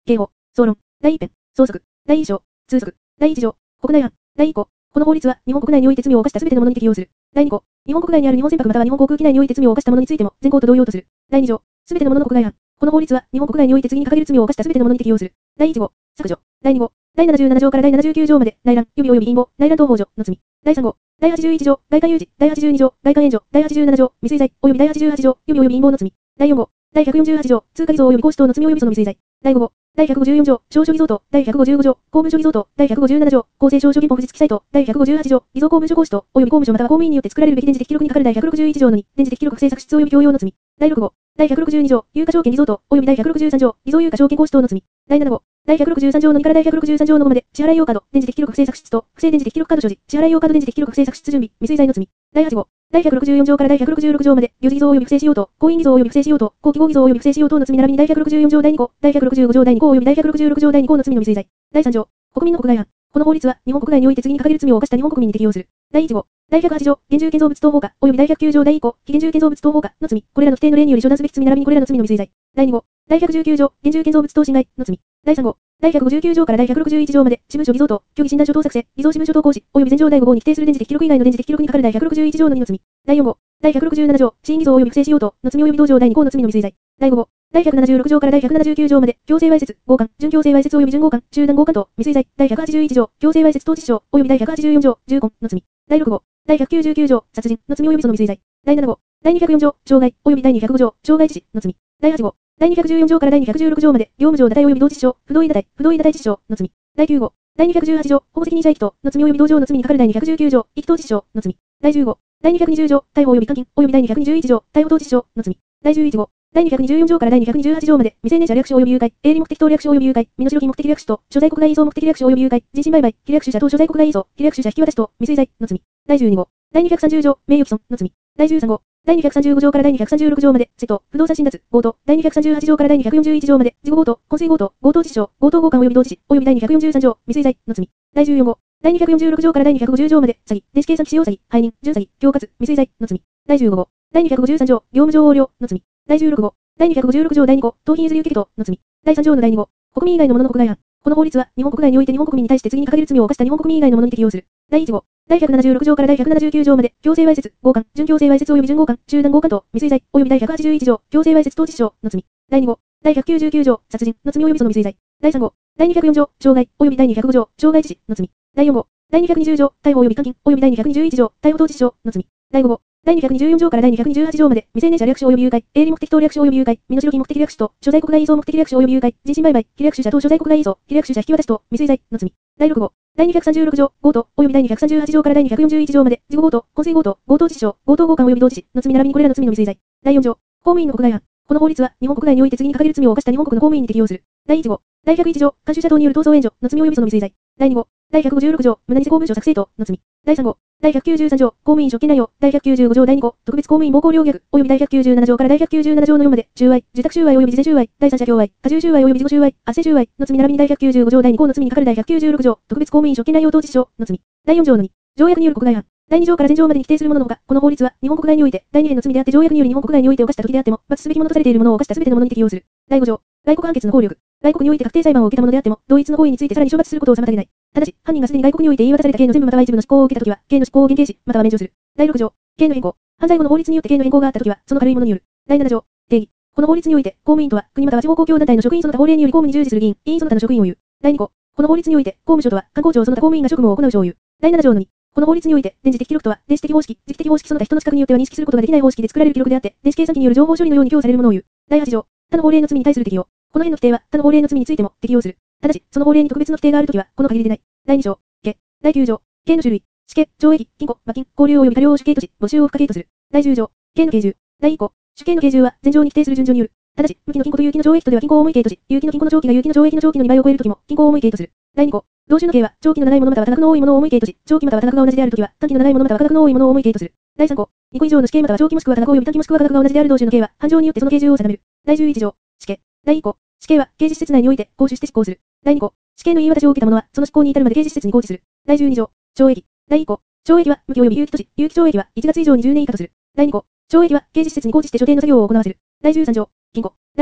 刑法、総論、第一編、相続、第一章、通則、第一条、国内案、第一項。この法律は日本国内において罪を犯したすべての者に適用する。第二項。日本国内にある日本船舶または日本航空機内において罪を犯した者についても全項と同様とする。第二条。すべての者の国外案。この法律は日本国内において次に掲げる罪を犯したすべての者に適用する。第一号。削除。第二号。第77条から第79条まで内乱、予備及び陰謀、内乱等法上の罪。第三号。第81条、外貨有事、第82条、外貨援助、第87条、未遂罪、及び第88条、予備及び陰謀の罪。第四号。第148条、通貨偽造及び行使等の罪及びその未遂罪。第五号。第154条、証書偽造等、第155条、公文書偽造等、第157条、公正証書原本不実記載等、第158条、偽造公文書行使等、及び公務書または公務員によって作られるべき電磁的記録に係る第161条の2、電磁的記録不正作出及び強要の罪。第六号。第162条、有価証券偽造等、及び第163条、偽造有価証券行使等の罪。第七号。第163条の2から第163条の5まで、支払い用カード、電磁的記録不正作出と、不正電磁的記録カード所持、支払い用カード電磁的記録不正作出準備、未遂罪の罪。第8号。第164条から第166条まで、領事偽造及び不正使用等、婚姻偽造及び不正使用等、登記簿偽造及び不正使用等の罪並びに第164条第2項、第165条第2項及び第166条第2項の罪の未遂罪。第3条。国民の国外案。この法律は日本国内において次に掲げる罪を犯した日本国民に適用する。第1号。第108条、現住建造物等放火、及び第109条第1項、非現住建造物等放火の罪、これらの規定の例により処断すべき罪並びにこれらの罪の未遂罪。第2号。第119条、現住建造物等侵害の罪。第3号。第159条から第161条まで、事務所偽造等、虚偽診断書等作成、偽造事務所等行使、及び前条第5号に規定する電磁的記録以外の電磁的記録に係る第161条の2の罪。第4号。第167条、死因偽造及び不正使用等の罪及び同条第2項の罪の未遂罪。第5号。第176条から第179条まで、強制わいせつ、強姦、準強制わいせつ及び準強姦、集団強姦等、未遂罪。第181条、強制わいせつ等致死傷、及び第184条、重婚の罪。第6号。第199条、殺人の罪及びその未遂罪。第7号。第204条、傷害、及び第205条、傷害致死の罪。第8号。第214条から第216条まで、業務上堕胎及び同致死傷、不同意堕胎、不同意堕胎致死傷の罪。第9号。第218条、保護責任者遺棄等の罪及び同条の罪に係る第219条、遺棄等致死傷の罪。第10号。第220条、逮捕及び監禁、及び第221条、逮捕等致死傷の罪。第11号。第224条から第228条まで、未成年者略取及び誘拐、営利目的等略取及び誘拐、身代金目的略取と、所在国外移送目的略取及び誘拐、人身売買、被略取者等所在国外移送、被略取者引き渡し等、未遂罪の罪。第12号。第230条、名誉毀損の罪。第13号。第235条から第236条まで、窃盗、不動産侵奪、強盗、第238条から第241条まで、事後強盗、昏睡強盗、強盗致死傷、強盗強姦及び同致死、及び第243条、未遂罪の罪。第14号。第246条から第250条まで、詐欺、電子計算機使用詐欺、背任、準詐欺、恐喝、未遂罪の罪。第15号。第253条、業務上横領の罪。第16号。第256条第2項、盗品譲り受け等の罪。第3条の第2号。国民以外の者の国外案。この法律は、日本国内において日本国民に対して次に掲げる罪を犯した日本国民以外の者に適用する。第1号。第176条から第179条まで、強制わいせつ、強姦、準強制わいせつ及び準強姦、集団強姦等、未遂罪、及び第181条、強制わいせつ等致死傷の罪。第2号。第199条、殺人の罪及びその未遂罪。第3号。第204条、傷害、及び第205条、傷害致死の罪。第4号。第220条、逮捕及び監禁、及び第211条、逮捕等致死傷の罪。第5号。第224条から第218条まで、未成年者略取及び誘拐、営利目的等略取及び誘拐、身代金目的略取と、所在国外移送目的略取及び誘拐、人身売買、被略取者等所在国外移送、被略取者引き渡し等、未遂罪の罪。第6号。第236条、強盗、及び第238条から第241条まで、事後強盗、昏睡強盗、強盗致死傷、強盗強姦及び同致死の罪並びにこれらの罪の未遂罪。第4条。公務員の国外案。この法律は、日本国内において次に掲げる罪を犯した日本国の公務員に適用する。第1号。第101条、監修者等による逃走援助の罪及びその未遂罪。第2号。第156条、無駄偽公文書作成等の罪。第3号。第193条、公務員職権内容。第195条第2項、特別公務員暴行陵虐、及び第197条から第197条の4まで、収賄、受託収賄及び事前収賄、第三者供賄、過重収賄及び自己収賄、斡旋収賄の罪並びに第195条第2項の罪に係る第196条、特別公務員職権内容等致死傷の罪。第4条の2、条約による国外案。第2条から前条までに規定するもののほか、この法律は、日本国内において、第2例の罪であって条約により日本国内において犯した時であっても、罰すべきものとされているものを犯したすべてのものに適用する。第5条。外国判決の効力。外国において確定裁判を受けたものであっても、同一の行為についてさらに処罰することを妨げない。ただし、犯人がすでに外国において言い渡された刑の全部または一部の執行を受けたときは、刑の執行を減刑し、または免除する。第6条。刑の変更。犯罪後の法律によって刑の変更があったときは、その軽いものによる。第7条。定義。この法律において、公務員とは、国または地方公共団体の職員その他法令により公務に従事する議員、委員その他の職員を言う。第2項。この法律において、公務省とは、官公庁その他公務員が職務を行う省を言う。第7条の2。この法律において、電磁的記録とは、電子的方式、磁気的方式その他人の視覚によっては認識することができない方式で作られる記録であって、電子計算機による情報処理のように供されるものを言う。第8条。他の法令の罪に対する適用。この辺の規定は、他の法令の罪についても適用する。ただし、その法令に特別の規定があるときは、この限りでない。第2条。刑。第9条。刑の種類。死刑、懲役、禁錮、罰金、拘留及び過料を主刑とし、没収を不可刑とする。第10条。刑の刑重。第1項。主刑の刑重は、前条に規定する順序による。ただし、無期の禁錮と有期の懲役とでは禁錮を重い刑とし、有期の禁錮の長期が有期の懲役の長期の2倍を超えるときも、禁錮を重い刑とする。第2項。同種の刑は、長期の長いものまたは多額の多いものを重い刑とし、長期または多額が同じであるときは、短期の長いものまたは多額の多いものを重い刑とする。第3項。2個以上の死刑または長期もしくは多額及び短期もしくは多額が同じである同種の刑は、犯情によってその刑重を定める。第11条。死刑。第1項。死刑は、刑事施設内において、行使して執行する。第2項。死刑の言い渡しを受けた者は、その執行に至るまで刑事施設に拘置する。第12条。懲役。第1項。懲役は、無期及び有期とし、有期懲役は、1月以上に10年以下とする。第2項。懲役は、刑事施設に拘置して所定の作業を行わせる。第13条。禁錮。第1項。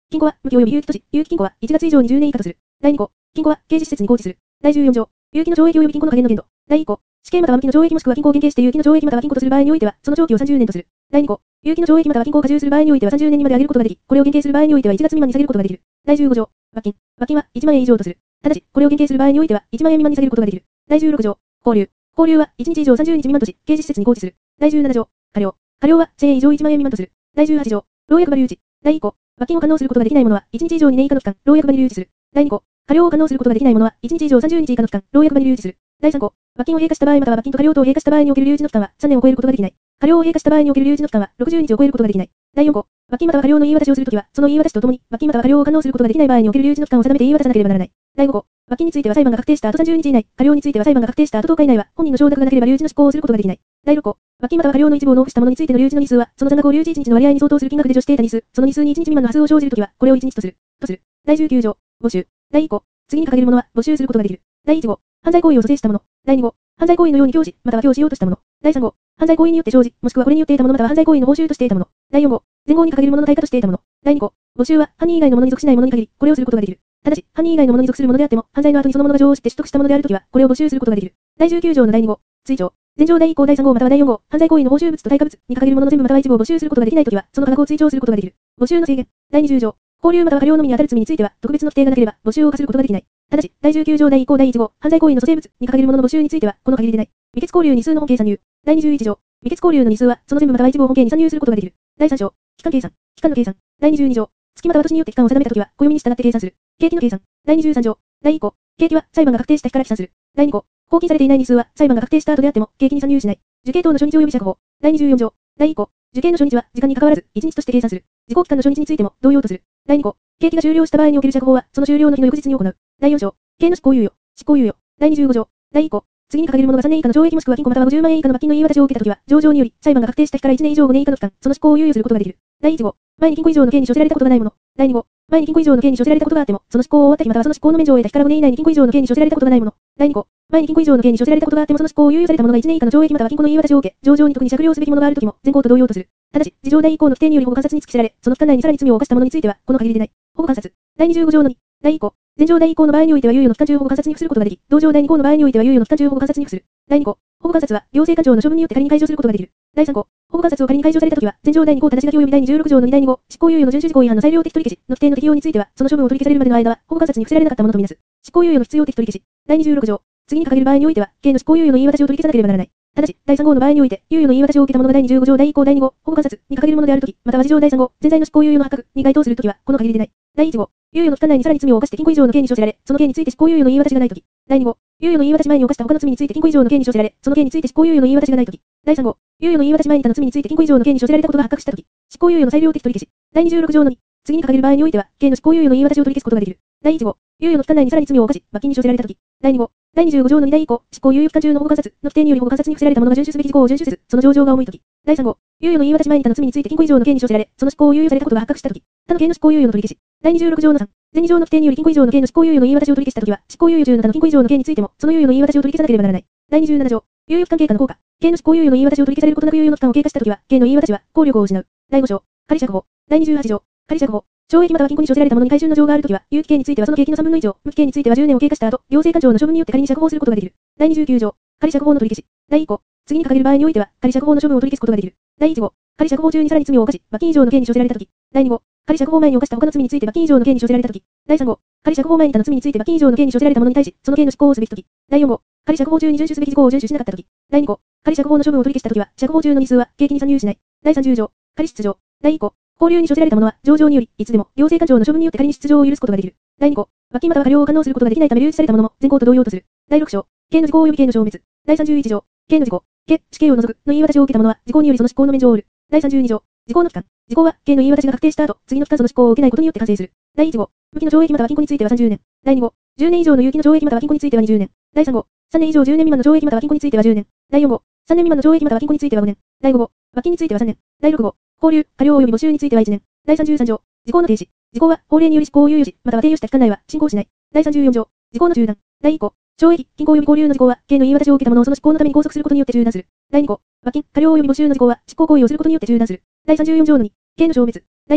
禁錮は、無期及び有期とし、有期禁錮は1月以上に10年以下とする。第2項、禁錮は刑事施設に拘置する。第14条、有期の懲役及び禁錮の下限の限度。第1項、死刑または無期の懲役もしくは禁錮を減刑して有期の懲役または禁錮とする場合においては、その長期を30年とする。第2項、有期の懲役または禁錮を加重する場合においては30年にまで上げることができ、これを減刑する場合においては1月未満に下げることができる。第15条、罰金。罰金は1万円以上とする。ただし、これを減刑する場合においては1万円未満に下げることができる。第16条、拘留。拘留は1日以上30日未満とし、刑事施設に拘置する。第17条、科料。科料は1000円以上1万円未満とする。第18条、牢役場留置。第1項、罰金を完納することができない者は1日以上2年以下の期間、牢役場に留置する。第2項、科料を完納することができない者は1日以上30日以下の期間、牢役場に留置する。第3項、罰金を併科した場合または罰金と科料等を併科した場合における留置の期間は3年を超えることができない。科料を併科した場合における留置の期間は60日を超えることができない。第4項、罰金または科料の言い渡しをするときは、その言い渡しとともに、罰金または科料を完納することができない場合における留置の期間を定めて言い渡さなければならない。第5項、罰金については裁判が確定した後30日以内、科料については裁判が確定した後10日以内は、本人の承諾がなければ留置の執行をすることができない。第6項、罰金または科料の一部を納付した者についての留置の日数は、その残額を留置1日の割合に相当する金額で除していた日数、その日数に1日未満の端数を生じるときは、これを1日とする。第19条、募集。第1項、次に掲げる者は募集することができる。第1号、犯罪行為を蘇生した者。第2号、犯罪行為のように教師、または教しようとした者。第3号、犯罪行為によって生じ、もしくはこれによって得たものまたは犯罪行為の報酬として得たもの。第4号、前後に掲げる者の対価として得たもの。第2項、募集は犯人以外の者に属しない者に限り、これをすることができる。ただし、犯人以外の者に属する者であっても、犯罪の後にその者が情を知って取得したものであるときは、これを募集することができる。第19条の第2号、追徴。前条第1項第3号または第4号、犯罪行為の報酬物と対価物に掲げる者の全部または一部を募集することができないときは、その価格を追徴することができる。募集の制限。第20条、拘留または科料のみに当たる罪については、特別の規定がなければ、募集を課することができない。ただし、第19条第1項第1号、犯罪行為の蘇生物に掲げる者の募集については、この限りでない。未決拘留日数の本計算入。第21条、未決拘留の日数は、その全部または一部を本計に算入することができる。第3条、期間計算。期間の計算。第22条、月または年によって期間を定めたときは、暦に従って計算する。刑期の計算。第23条、第1項、刑期は裁判が確定した日から起算する。第2項、拘禁されていない日数は、裁判が確定した後であっても、刑期に算入しない。受刑等の初日及び釈放。第24条、第1項、受刑の初日は、時間に関わらず、1日として計算する。時効期間の初日についても、同様とする。第2項、刑期が終了した場合における釈放は、その終了の日の翌日に行う。第4条、刑の執行猶予。執行猶予。第25条、第1項、次に掲げる者が3年以下の懲役もしくは禁錮または50万円以下の罰金の言い渡しを受けたときは、上場により、裁判が確定した日から1年以上5年以下の期間、その執行を猶予することができる。第1号、前に禁錮以上の刑に処せられたことがない者。第2号、前に禁錮以上の刑に処せられたことがあっても、その執行を終わった日またはその執行の免除を得た日から5年以内に禁錮以上の刑に処せられたことがない者。第2項、前に禁錮以上の刑に処せられたことがあってもその執行を猶予された者が1年以下の懲役または禁錮の言い渡しを受け、上場に特に酌量すべき者があるときも、前項と同様とする。ただし、事情第1項の規定により保護観察に付きせられ、その期間内にさらに罪を犯した者については、この限りでない。保護観察。第25条の2、第1項、前条第1項の場合においては猶予の期間中保護観察に付することができ、同条第2項の場合においては猶予の期間中保護観察に付する。第2項、保護観察は、行政官庁の処分によって仮に解除することができる。第3項、保護観察を仮に解除されたときは、前条第2項正し書き及び第26条の2第2号、執行猶予の遵守事項違反の裁量的取り消しの規定の適用については、その処分を取り消されるまでの間は、保護観察に付せられなかったものとみなす。執行猶予の必要的取り消し。第26条、次に掲げる場合においては、刑の執行猶予の言い渡しを取り消さなければならない。ただし、第3号の場合において、猶予の言い渡しを受けた者が第25条第1項第2号、保護観察に掲げるものであるとき、または事情第3号、全罪の執行猶予の発覚に該当するときは、この限りでない。第1号、猶予の期間内にさらに罪を犯して禁錮以上の刑に処せられ、その刑について執行猶予の言い渡しがないとき。第2号、猶予の言い渡し前に犯した他の罪について禁錮以上の刑に処せられ、その刑について執行猶予の言い渡しがないとき。第3号、猶予の言い渡し前に他の罪について禁錮以上の刑に処せられたことが発覚したとき、執行猶予の裁量的取り消し。第26条の2、次に掲げる場合においては、刑の執行猶予の言い渡しを取り消すことができる。第1号、猶予の期間内にさらに罪を犯し、罰金に処せられたとき。第2号、第25条の2第1項、執行猶予期間中の保護観察の規定により保護観察に付せられた者が遵守すべき事項を遵守せず、その情状が重いとき。第3号、猶予の言い渡し前に他の罪について禁錮以上の刑に処せられ、その執行を猶予されたことが発覚したとき。他の刑の執行猶予の取り消し。第26条の3、前2条の規定により禁錮以上の刑の執行猶予の言い渡しを取り消したときは、執行猶予中の他の禁錮以上の刑についても、その猶予の言い渡しを取り消さなければならない。第27条、猶予期間経過の効果。刑の執行猶予の言い渡しを取り消されることなく猶予の期間を経過したときは、刑の言い渡しは効力を失う。第5章、仮釈放。第28条、仮釈放。懲役または禁錮に処せられた者に回収の情があるときは、有期刑についてはその刑期の3分の1を、無期刑については10年を経過した後、行政官庁の処分によって仮に釈放することができる。第29条、仮釈放の取り消し。第1項、次に掲げる場合においては、仮釈放の処分を取り消すことができる。第1号、仮釈放中にさらに罪を犯し、罰金以上の刑に処せられたとき。第2号、仮釈放前に犯した他の罪について罰金以上の刑に処せられたとき。第3号、仮釈放前に他の罪について罰金以上の刑に処せられた者に対し、その刑の執行をすべきとき。第4号、仮釈放中に遵守すべき事項を遵守しなかったとき。第2項、仮釈放の処分を取り消したときは、釈放中の日数は刑期に算入しない。第30条、仮出場。第1項、拘留に処せられた者は、上場により、いつでも、行政官庁の処分によって仮に出場を許すことができる。第2項、罰金または科料を完納することができないため留置された者も、前項と同様とする。第6章、刑の時効及び刑の消滅。第31条、刑の時効、死刑を除く、の言い渡しを受けた者は、時効によりその執行の免除を得る。第32条、時効の期間。時効は、刑の言い渡しが確定した後、次の期間その執行を受けないことによって完成する。第1号、無期の懲役または禁錮については30年。第2号、10年以上の有期の懲役または禁錮については20年。第3号、3年以上10年未満の懲役または禁錮については10年。第4号、3年未満の懲役または禁錮については5年。第5号、罰金については3年。第6号、拘留、科料及び募集については1年。第33条、時効の停止。時効は、法令により執行を猶予し、または停予した期間内は進行しない。第34条、時効の中断。第1項、懲役、禁錮及び拘留の時効は、刑の言い渡しを受けた者をその執行のために拘束することによって中断する。第2項、罰金、科料及び募集の時効は、執行行為をすることによって中断する。第34条の2、刑の消滅。第1項、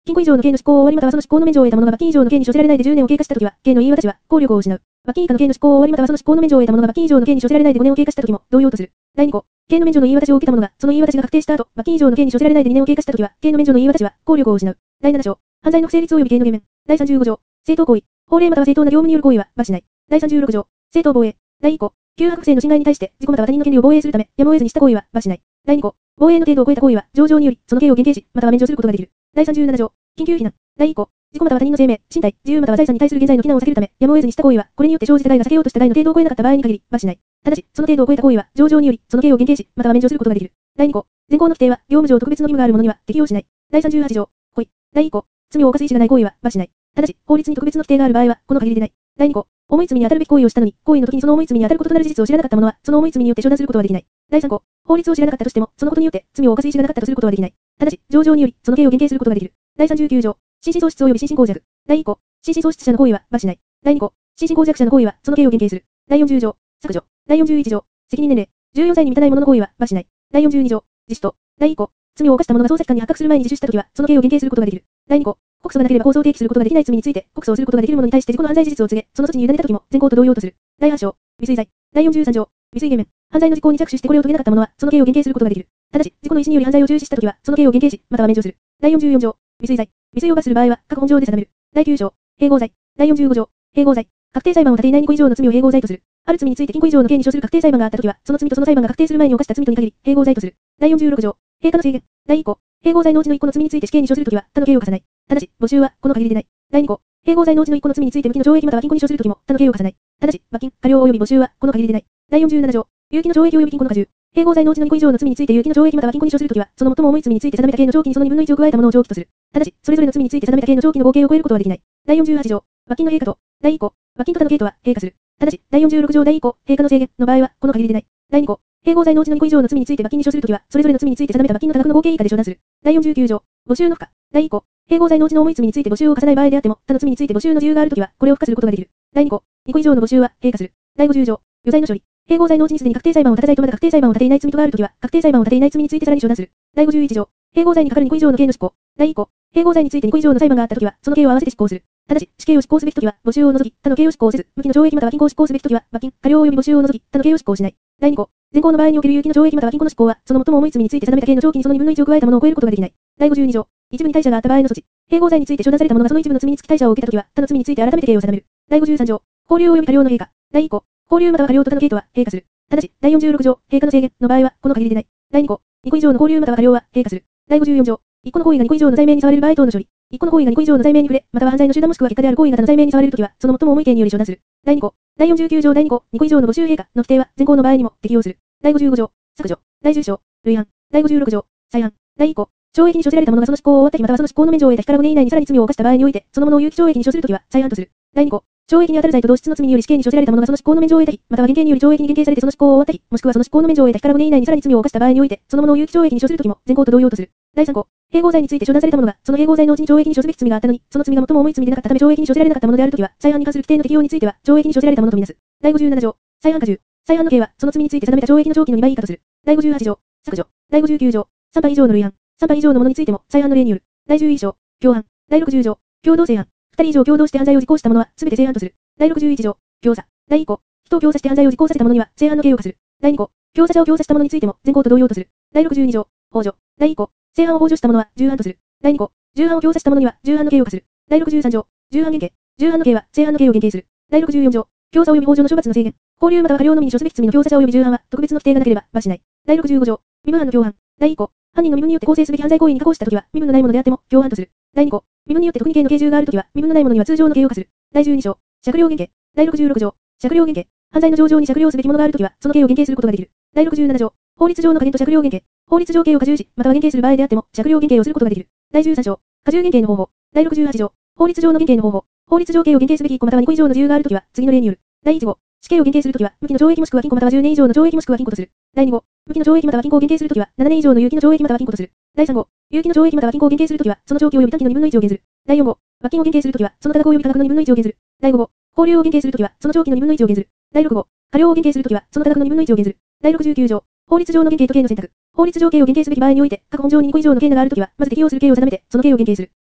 禁錮以上の刑の執行を終わりまたはその執行の免除を得た者が罰金以上の刑に処せられないで10年を経過したときは、刑の言い渡しは効力を失う。罰金以下の刑の執行を終わりまたはその執行の免除を得た者が罰金以上の刑に処せられないで5年を経過したときも同様とする。第2項、刑の免除の言い渡しを受けた者が、その言い渡しが確定した後、罰金以上の刑に処せられないで2年を経過したときは、刑の免除の言い渡しは効力を失う。第7章、犯罪の不成立及び刑の減免。第35条、正当行為、法令または正当な業務による行為は罰しない。第36条、正当防衛。第1項、旧悪性の侵害に対して自己または他人の権利を防衛するため、やむを得ずにした行為は罰しない。第2項、防衛の程度を超えた行為は、上場により、その刑を減刑し、または免除することができる。第37条、緊急避難。第1項、自己または他人の生命、身体、自由または財産に対する現在の非難を避けるため、やむを得ずにした行為は、これによって生じた害が避けようとした害の程度を超えなかった場合に限り、罰しない。ただし、その程度を超えた行為は、上場により、その刑を減刑し、または免除することができる。第2項、前項の規定は、業務上特別の義務がある者には適用しない。第38条、故意。第1項、罪を犯す意思がない行為は罰しない。ただし、法律に特別の規定がある場合は、この限りでない。第2項、重い罪に当たるべき行為をしたのに、行為の時にその重い罪に当たることとなる事実を知らなかった者は、その重い罪によって処断することはできない。第3項、法律を知らなかったとしても、そのことによって罪を犯す意思がなかったとすることはできない。ただし、上場により、その刑を減刑することができる。第39条、心神喪失及び心神耗弱。第1項、心神喪失者の行為は罰しない。第2項、心神耗弱者の行為はその刑を減刑する。第40条、削除。第41条、責任年齢。14歳に満たない者の行為は罰しない。第42条、自首と。第1項、罪を犯した者が捜査機関に発覚する前に自首したときは、その刑を減刑することができる。第2項、告訴がなければ控訴を提起することができない罪について、告訴をすることができる者に対して自己の犯罪事実を告げ、その措置に委ねたときも、前項と同様とする。第8章、未遂罪。第43条、未遂減免。犯罪の実行に着手してこれを遂げなかった者は、その刑を減刑することができる。ただし、自己の意思により犯罪を中止したときは、その刑を減刑し、または免除する。第44条、未遂罪。未遂を罰する場合は、各本条で定める。第9章、併合罪。第45条、併合罪。確定裁判を立ていない2個以上の罪を併合罪とする。ある罪について禁錮以上の刑に処する確定裁判があったときは、その罪とその裁判が確定する前に犯した罪とに限り、併合罪とする。第46条、併可の制限。第1項、併合罪のうちの1個の罪について死刑に処するときは、他の刑を課さない。ただし、募集は、この限りでない。第2項、併合罪のうちの1個の罪について無期の懲役または禁錮に処するときも、他の刑を課さない。ただし、罰金、過料及び募集は、この限りでない。第47条、有期の懲役及び禁錮の加重。併合罪のうちの2個以上の罪について有期の懲役または禁錮に処するときは、その最も重い罪について定めた刑の長期にその2分の1を加えたものを長期とする。ただし、それぞれの罪について定めた刑の長期の合計を超えることはできない。第48条、罰金の陛下と、第1項、罰金と他の刑とは、陛下する。ただし、第46条第1項、陛下の制限の場合は、この限りでない。第2項、併合罪のうちの2個以上の罪について罰金に処するときは、それぞれの罪について定めた罰金の多額の合計以下で処断する。第49条、募集の付加。第1項、併合罪のうちの重い罪について募集を課さない場合であっても、他の罪について募集の自由があるときは、これを付加することができる。第2項、2個以上の募集は、陛下する。第50条、余罪の処理。併合罪のうちにすでに確定裁判を立て罪とまだ確定裁判を立ていない罪とがあるときは、確定裁判を立ていない罪についてさらに処断する。第51条、併合罪にかかる2個以上の刑の執行。第1項、併合罪について2個以上の裁判があったときは、その刑を合わせて執行する。ただし、死刑を執行すべきときは、募集を除き、他の刑を執行せず、無期の懲役または禁錮を執行すべきときは、罰金、過料及び募集を除き、他の刑を執行しない。第2項、前項の場合における有期の懲役または禁錮の執行は、その最も重い罪について定めた刑の長期にその2分の1を加えたものを超えることができない。第52条、一部に対処があった場合の措置。併合罪について処断された者がその一部の罪につき対処を受けたときは、他の罪について改めて刑を定める。第53条、拘留及び過料の陛下。第1項、拘留または過料と他の刑とは、陛下する。ただし、第46条、陛下の制限の場合は、この限りでない。第2項、2個以上の拘留または過料は、陛下する。第54条、1個の行為が2個以上の罪名に触れる場合等の処理。1個の行為が2個以上の罪名に触れ、または犯罪の集団もしくは結果である行為が他の罪名に触れるときは、その最も重い刑により処断する。第2項、第49条第2項、2個以上の募集陛下の規定は、前項の場合にも適用する。第55条、削除。第10章、類犯。第56条、再犯。第1項、懲役に処せられた者がその執行を終わった日またはその執行の免除を得た日から5年以内にさらに罪を犯した場合において、その者を有期懲役に処するときは、再犯とする。第2項、懲役に当たる罪と同質の罪により死刑に処せられた者がその執行の免除を得た日、または減刑により懲役に減刑されてその執行を終わった日、もしくはその執行の免除を得た日から5年以内にさらに罪を犯した場合において、その者を有期懲役に処するときも、前項と同様とする。第3項、併合罪について処断された者が、その併合罪のうちに懲役に処すべき罪があったのに、その罪が最も重い罪でなかったため懲役に処せられなかったものであるときは、再犯に関する規定の適用については、懲役に処せられたものとみなす。第57条、再犯加重。再犯の刑は、その罪について定めた懲役の長期の2倍以下とする。第58条、削除。第59条、3犯以上の類犯。3犯以上のものについても、再犯の例による。第11条、共犯。第60条、共同正犯。2人以上共同して犯罪を実行した者は、すべて正犯とする。第61条、共査。第1項、人を共査して犯罪を実行させた者には、正犯の刑を課する。第2項、共査者を共査した者についても、前項と同様とする。第62条、幇助。第1項、正犯を幇助した者は、従犯とする。第2項、従犯を共査した者には、従犯の刑を課する。第63条、従犯減刑。従犯の刑は、正犯の刑を減刑する。第64条、共査及び幇助の処罰の制限。拘留または過料のみに処すべき罪の共査者及び従犯は、特別の規定がなければ、罰しない。第65条、身分犯の共犯。第1項、犯人の身分によって構成すべき犯罪行為に加工したときは、身分のないものであっても、共犯とする。第2項、身分によって特に刑の刑重があるときは、身分のないものには通常の刑を課する。第12章、酌量減刑。第66条、酌量減刑。犯罪の上場に酌量すべきものがあるときは、その刑を減刑することができる。第67条、法律上の加減と酌量減刑。法律上刑を加重し、または減刑する場合であっても、酌量減刑をすることができる。第13章、加重減刑の方法。第68条、法律上の減刑の方法。法律上刑を減刑すべき1個または2個以上の自由があるときは、次の例による。第1号、死刑を減刑するときは、無期の懲役もしくは禁錮または10年以上の懲役もしくは禁錮とする。第2号、無期の懲役または禁錮を減刑するときは、7年以上の有期の懲役または禁錮とする。第3号、有期の懲役または禁錮を減刑するときは、その長期及び短期の2分の1を減ずる。第4号、罰金を減刑するときは、その多額及び価格の2分の1を減ずる。第5号、拘留を減刑するときは、その長期の2分の1を減ずる。第6号、過料を減刑するときは、その多額の2分の1を減ずる。第69条、法律上の減刑と刑の選択。法律上刑を減刑すべき場合において、各本条に2個以上の刑があるときは、まず適用する刑を定めて、その刑を減刑する。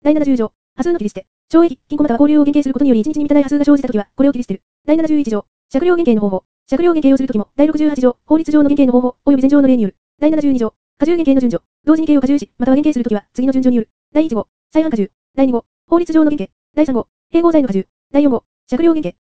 第70条、波数の切り捨て、懲役、禁錮または拘留を減刑することにより1日に満たない波数が生じたときは、これを切り捨てる。第71条、酌量減刑の方法。酌量減刑をするときも、第68条、法律上の減刑の方法、及び前条の例による。第72条、過重減刑の順序。同時に刑を過重し、または減刑するときは、次の順序による。第1号、再犯過重。第2号、法律上の減刑。第3号、併合罪の過重。第4号、酌量減刑。